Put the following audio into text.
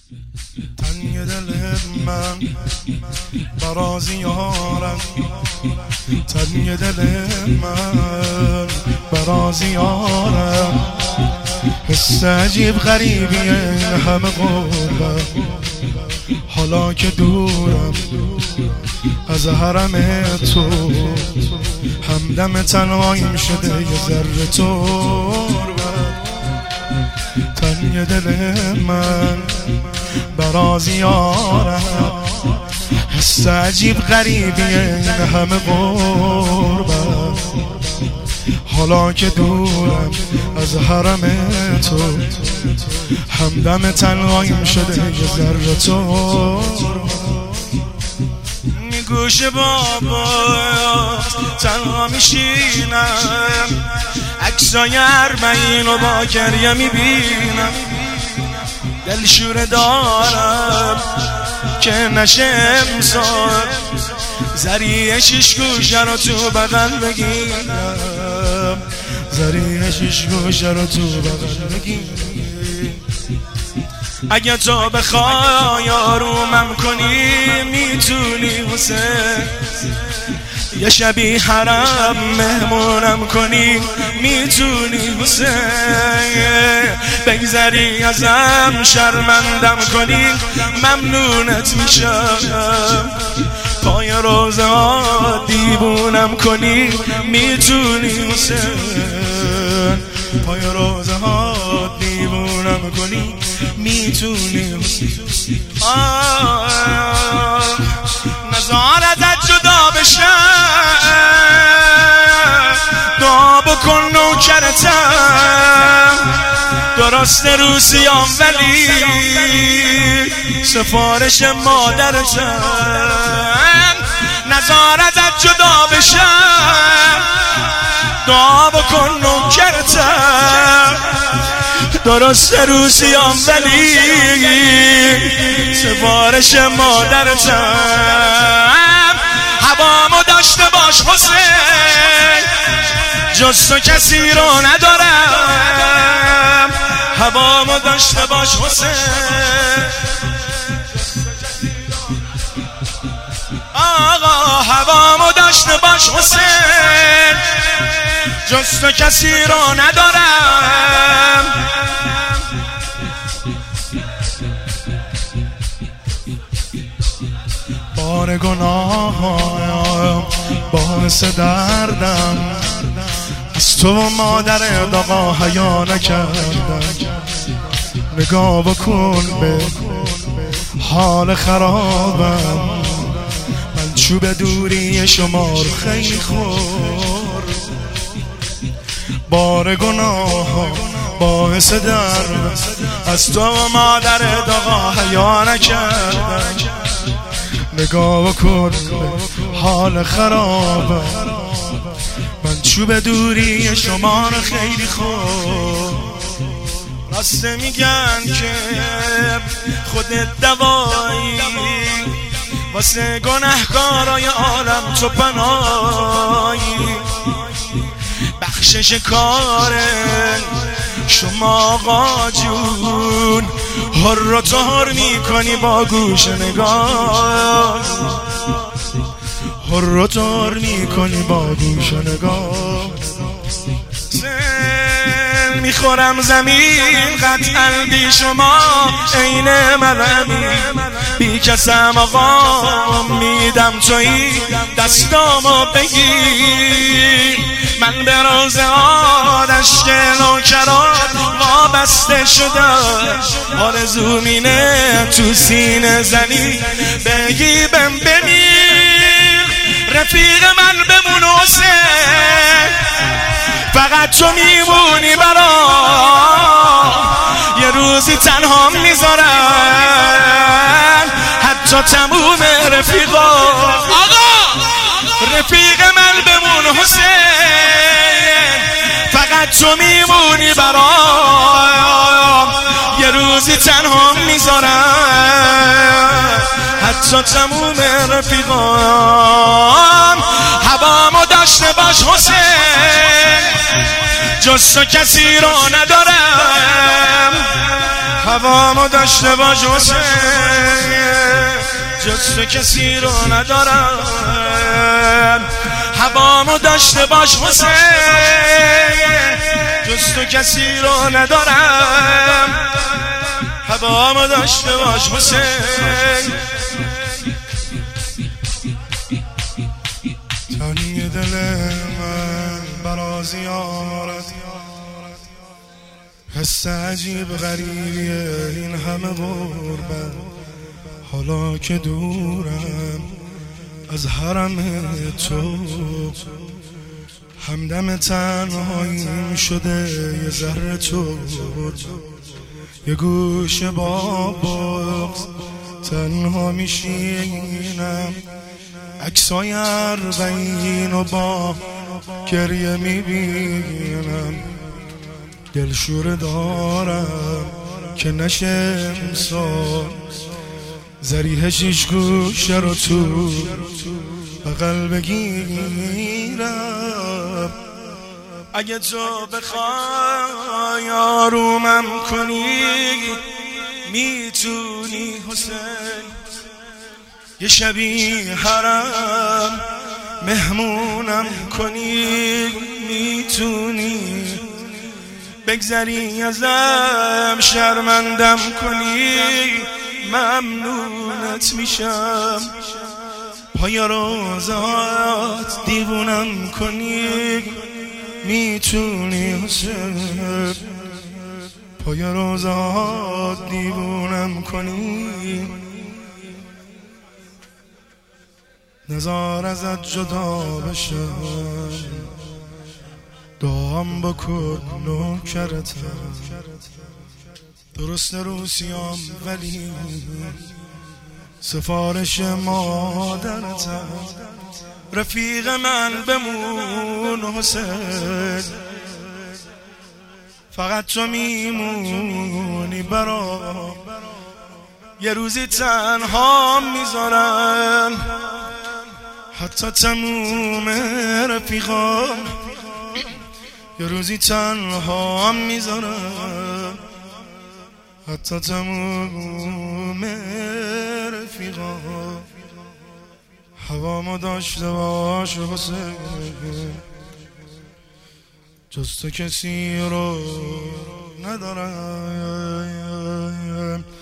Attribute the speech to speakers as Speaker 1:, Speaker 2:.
Speaker 1: تنگ دل من براز یارم، تنگ دل من براز یارم. حس عجیب غریبی این همه غربت، حالا که دورم از حرم تو، همدم تنهاییم شده یه ذره تربت. تنگ دل من براز یارم، حس عجیب غریبی این همه غربت، حالا که دورم از حرم تو، همدم تنهاییم شده یه ذره تربت. گوش بابا تنها میشینم، عکسای اربعین رو با گریه میبینم. دلشوره دارم که نشه امسال زریع شیش گوشه رو تو بغل بگیرم، زریع شیش گوشه رو تو بغل بگیرم. اگه تو بخوای آرومم کنی میتونی حسین، یه شبی حرم مهمونم کنی میتونی حسین. بگذری ازم شرمندم کنی ممنونت میشم، پای روزه ها دیوونم کنی میتونی حسین، پای روزه ها دیوونم کنی میتونی حسین. نزار ازت جدا بشم، دعا بکن نوکرتم، درست روسیام ولی سفارش مادرتم. نزار ازت جدا بشم، دعا بکن نوکرتم، درست روسیام ولی سفارش مادرتم. هوامو داشته باش حسین، جز تو کسی رو ندارم. هوامو داشته باش حسین، آقا هوامو داشته باش حسین، جز تو کسی رو ندارم. بار گناهم باعث دردم، از تو و مادر داغا حیا نکردم. نگاه بکن به حال خرابم، من چوب دوری شما رو خیلی خور. بار گناهم باعث دردم، از تو و مادر داغا حیا نکردم. نگاه بکن به حال خرابم، من چوب دوری شما رو خیلی خوب. راسته میگن که خودت دوایی، واسه گنهکارای عالم تو پناهی. بخشش کاره شما آقا جون، هر و تهر میکنی با گوش نگاه، هر و تهر میکنی با گوش نگاه. سل میخورم زمین قطعا بی شما عین مرمی، بی کسم آقا میدم تویی دستامو بگیر. من به روزه آدشک نوکرات وابسته شدم، آرزو مینه تو سینه زنی بگی بم بمیر. رفیق من بمون حسین، فقط تو میمونی برام، یه روزی تنها میذارم حتی تموم رفیقا. آقا رفیق من بمون حسین، فقط تو میمونی برام، یه روزی تنها میذارم حتی تموم رفیقام. هوامو داشته باش حسین، جز تو کسی رو ندارم. هوامو داشته باش حسین جز تو کسی رو ندارم هوامو داشته باش حسین جز تو کسی رو ندارم هوامو داشته باش حسین تنی دل من برا زیارت حس عجیب غریبیه این همه غربت حالا که دورم از حرم تو همدم تنهاییم شده یه ذره تو یه گوشه با بغض تنها میشینم عکسای اربعین و با گریه میبینم دلشوره دارم که نشه امسال ذریح شیش گوشه رو تو بغل بگیرم اگه تو بخوای آرومم کنی میتونی حسین یه شبی حرم مهمونم کنی میتونی بگذری ازم شرمندم کنی ممنونت میشم پای روزات دیوونم کنی میتونی حسین پای روزات دیوونم کنی نزار ازت جدا بشم دام بکن نوکرتم درست روسیام ولی سفارش مادرتم رفیق من بمون حسین فقط تو میمونی برام یه روزی تنها میذارن حتی تموم رفیقام یه روزی تنها میذارن حتی تموم رفیقام هوامو داشته باش حسین جز تو کسی رو ندارم